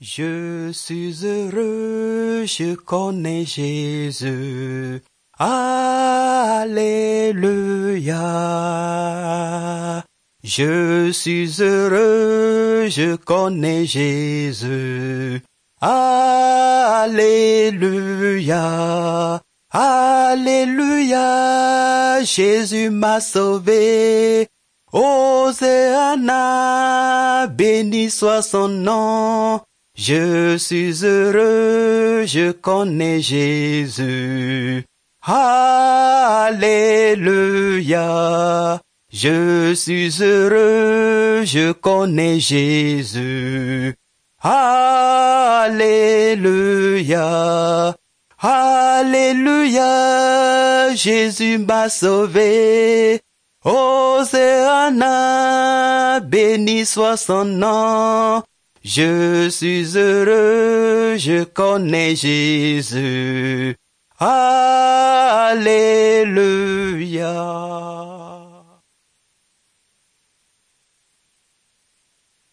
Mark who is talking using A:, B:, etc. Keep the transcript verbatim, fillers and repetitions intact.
A: Je suis heureux, je connais Jésus. Alléluia. Je suis heureux, je connais Jésus. Alléluia. Alléluia. Jésus m'a sauvé. Hosanna, béni soit son nom. Je suis heureux, je connais Jésus. Alléluia. Je suis heureux, je connais Jésus. Alléluia. Alléluia. Jésus m'a sauvé. Hosanna, béni soit son nom. Je suis heureux, je connais Jésus. Alléluia.